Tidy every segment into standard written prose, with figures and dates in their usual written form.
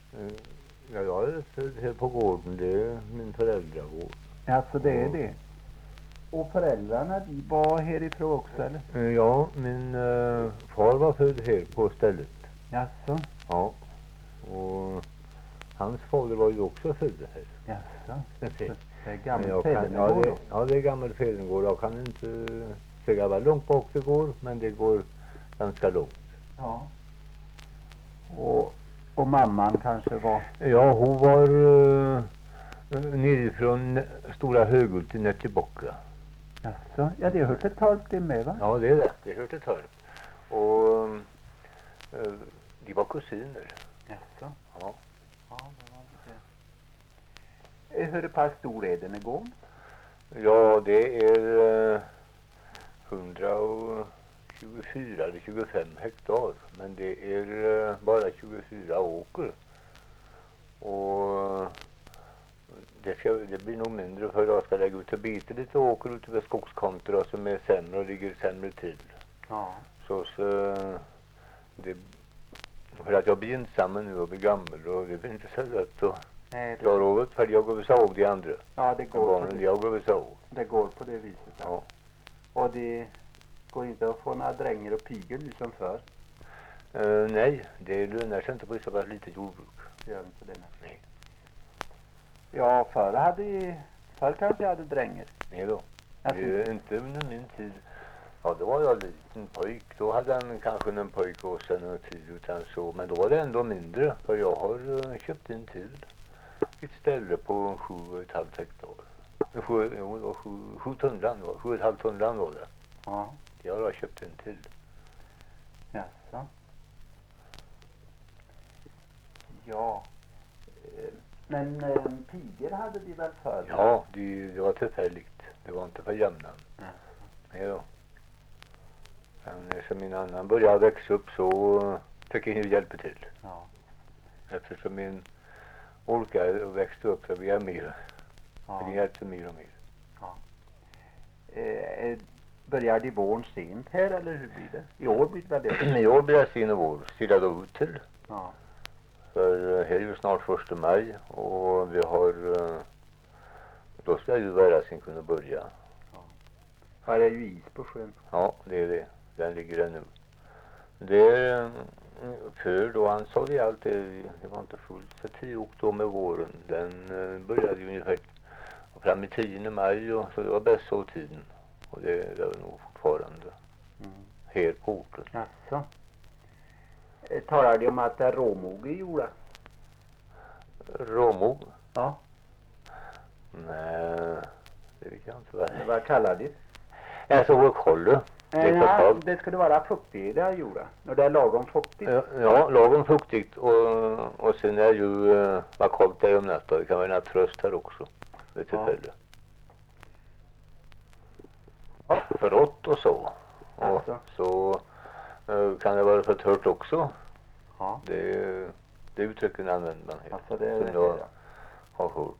Ja, jag är född här på gården. Det är min föräldragård. Alltså det är det. Och föräldrarna, de var härifrån också eller? Ja, min far var född här på stället. Jaså? Ja. Och hans fader var ju också född här. Jaså? Det är gammal ja, Fädernegård då? ja, det är gammal Fädernegård. Jag kan inte säga vad långt bak det går, men det går ganska långt. Ja. Och mamman kanske var? Ja, hon var nerifrån Stora Höghult i Nättibocka. Jaså? Ja, det har hört ett torp det med va? Ja, det är det. Det hör till torp. Och de var kusiner. Jaså? Ja. Ja, det var det. Hur pass stor är den gården? Ja, det är 124 eller 25 hektar. Men det är bara 24 åker. Och det blir nog mindre för jag ska lägga ut och bita lite åker ute vid skogskanter som är sämre och ligger sämre till. Ja. Så det, för att jag blir ensam nu och blir gammal och det blir inte så lätt att klara av det för jag går vissa av de andra. Ja, det går på det. Jag går vissa av. Det går på det viset. Ja. Och det går inte att få några dränger och pigor nu som förr? Nej, det lönar sig inte på så pass lite jordbruk. Det gör inte det. Nej. Ja, förr kanske jag hade dränger. Nej då. Det är inte under min tid. Ja, då var jag liten pojk. Då hade han kanske en pojk och sen en tid utan så. Men då var det ändå mindre. För jag har köpt en till. Ett ställe på 7,5 hektar. 7 tunnland var 7,5 tunnland var det. Ja. Jag har köpt en till. Jaså. Ja. Men pigor hade de väl förr? Ja, det var tillfälligt. Det var inte för jämnan. Nej då. Men som min annan började växa upp så fick jag ju hjälpa till. Ja. Eftersom min orkade och växte upp så blev jag mer. Ja. Det hjälpte mer och mer. Ja. Börjar de våren sent här eller hur blir det? I år blir det väl det? I år blir det sen och vår. Sida då ut till. Ja. För här är ju snart 1 maj och vi har då ska ju värrasen kunna börja. Ja. Här är ju is på sjön. Ja, det är det. Den ligger där nu. Det är för då han sa det alltid, det var inte fullt för 10 oktober med våren. Den började ju ungefär fram i 10 maj och så det var bäst så tiden. Och det är nog fortfarande här på orten. Jaså. Talar de om att det är råmog i jorda? Råmog? Ja. Nej, det vet jag inte vad det är. Vad kallar de? Jag såg och kolla. Ja, det skulle vara fuktigt i jorda. När det är lagom fuktigt. Ja, lagom fuktigt. Och sen är ju vad kallt det är om natten. Det kan vara en tröst här också. Vid tillfälle. Ja. Förrått och så. Och alltså. Så kan det vara för tört också. Ja. Det uttrycken använder man här. Alltså det är som jag har hört.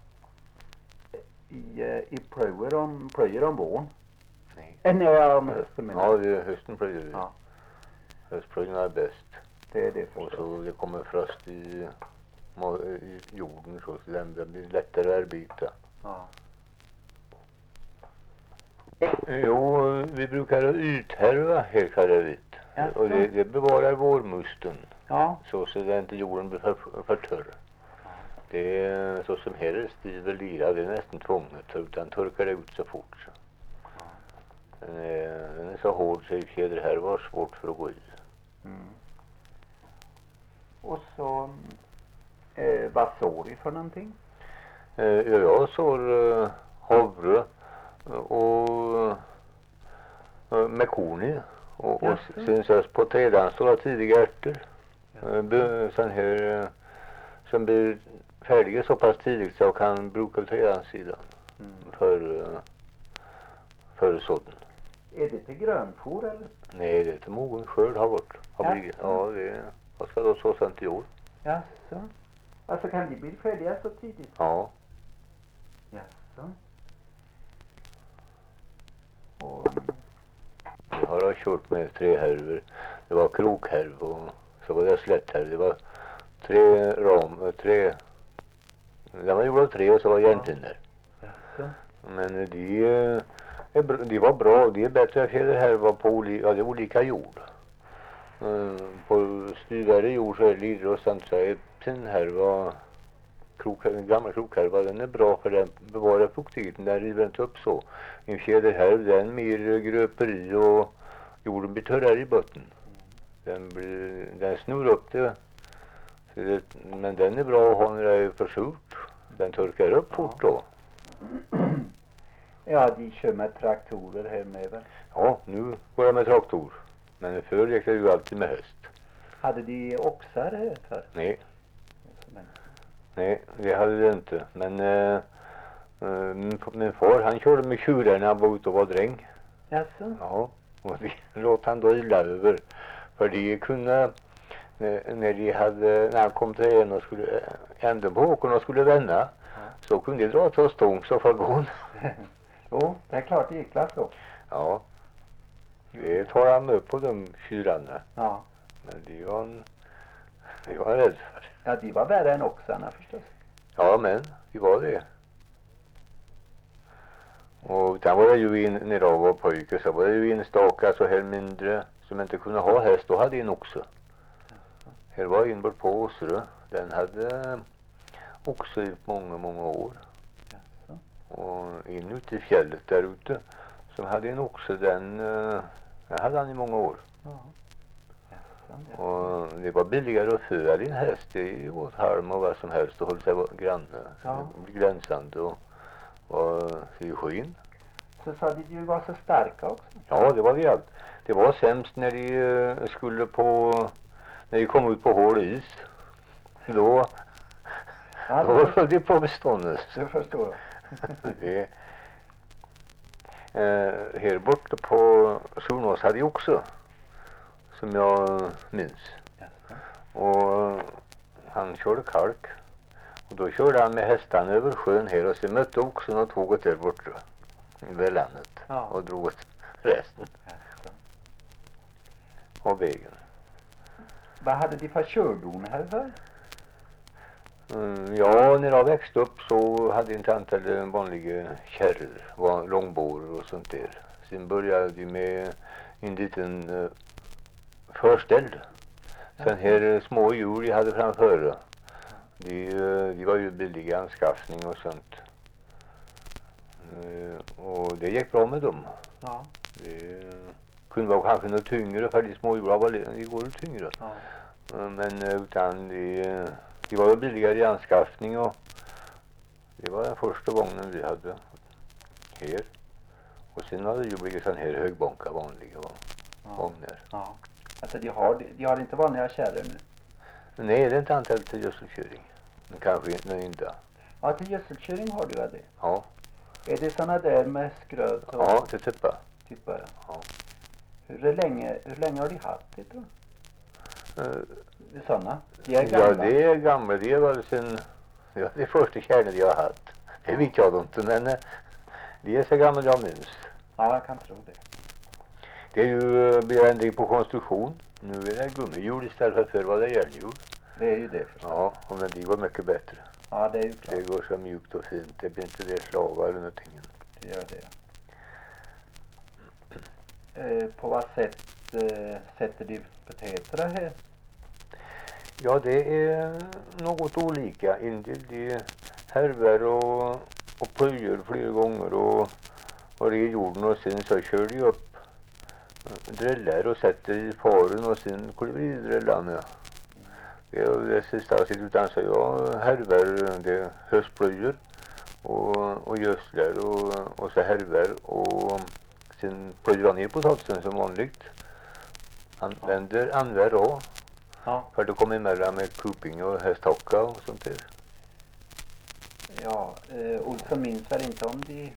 I plöjer om våren? Nej. Nej, om hösten menar jag. Ja, hösten plöjer vi. Ja. Höstplöjningen är bäst. Det är det förstås. Och förstås. så det kommer frost i jorden så det blir lättare att arbeta. Ja. Jo, vi brukar uthärva här kallar och det bevarar vårmusten. Ja. Så det inte jorden blir för törr. Det är så som här är stivel lira, det är nästan tvånget utan torkar det ut så fort. Så. Den är så hård så fjäder här var svårt för att gå i. Och så vad sår du för någonting? Jag sår havre och mekoni och sen så på trädan står tidiga ärtor. Sån här som blir färdiga så pass tidigt så kan bruka trädans sidan för sådden. Är det till grönfor eller? Nej, det är till mogen skörd har varit. Ja, vad ska då så sent i år? Jaså. Alltså kan de bli färdiga så tidigt? Ja. Jaså. Jag har kört med 3 härvor. Det var krokhärv och så var det slätthärv. Det var tre. Den var gjord av 3 och så var järnpinnar. Jaså. Men de var bra. De är bättre för det här var på det är olika jord. På styvare jord så är det lite och sånt så är den här var gamla krokhärva, den är bra för den bevarar fuktigheten, den river inte upp så. En fjäderhärv den mer gröper i och jorden blir törrare i botten. Den snur upp det. Men den är bra att ha när det är för surt. Den torkar upp fort då. Ja, de kör med traktorer här med väl? Ja, nu går jag med traktor. Men förr gick jag ju alltid med häst. Hade de oxar här för? Nej. Nej, det hade det inte. Men min far han körde med tjurar när han var ute och var dräng. Jaså? Ja, och det låt han då illa över. För de kunde, när han kom till en och skulle ända på åkern och skulle vända, så kunde de dra till stång så för gån. Jo, det är klart det gick så. Ja, det tar han upp på de tjurarna. Ja. Men det var han rädd för. Ja, de var värre än oxarna förstås. Ja, men det var det. Och sen var det ju när jag var pojke så var det ju enstaka så här mindre som inte kunde ha häst. Då hade en oxe. Här var en bort på Åsrö. Den hade oxe i många år. Jaså. Och in ute i fjället där ute som hade en oxe, den hade han i många år. Ja. Jaså. Och det var billigare att föda din häst. Det åt halm och vad som helst och höll sig granne. Ja. Det blev glänsande och skinn. Så sa de ju var så starka också. Ja, det var det allt. Det var sämst när de skulle när de kom ut på hård is. Då höll de på med ståndet. Jag förstår. Det, här borta på Solnås hade jag också, som jag minns. Jaså. Och han körde kalk. Och då körde han med hästarna över sjön här och så mötte oxen och tåget där borta vid landet. Ja. Och drog åt resten av vägen. Vad hade de för kördon här för? Ja, när jag växte upp så hade en tant eller vanliga kärror, långbårar och sånt där. Sen började de med en liten förställ. Sen här små djur jag hade framför. De var ju billiga anskaffning och sånt. Och det gick bra med dem. Ja. Det kunde vara kanske något tyngre för de små djuren var tyngre. Ja. Men utan de var ju billigare i anskaffning och det var den första vagnen vi hade här. Och sen hade det ju blivit sån här högbånka vanliga vagnar. Ja. Alltså de har inte vanliga kärror nu. Nej, det är inte antal till gödselköring. Men kanske inte. Ja, till gödselköring har du det. Ja. Är det såna där med skröt och Ja, till tippa. tippa? Ja. Hur länge har de haft det då? Såna? De är Ja, gamla. det är gamla. Det var sen det första kärnan jag har haft. Det vet jag inte, men det är så gamla jag minns. Ja, jag kan tro det. Det är ju beändring på konstruktion. Nu är det gummihjul istället för vad det är järnhjul. Det är ju det förstås. Ja, och men det går mycket bättre. Ja, det är ju klart. Det går så mjukt och fint. Det blir inte det slavar eller någonting. Det gör det. På vad sätt sätter de potäterna här? Ja, det är något olika. Indien de härvar och plöjer flera gånger och det är jorden och sen så kör de upp drillar och sätter i faren och sen kliver de i drillarna. Det är det sista jag sitter utan så jag härvar det höstplöjer och gödslar och så härvar och sen plöjer jag ner potatisen som vanligt. Använder då. Ja. För det kommer emellan med kuping och hästhocka och sånt där. Ja, Olsson minns väl inte om de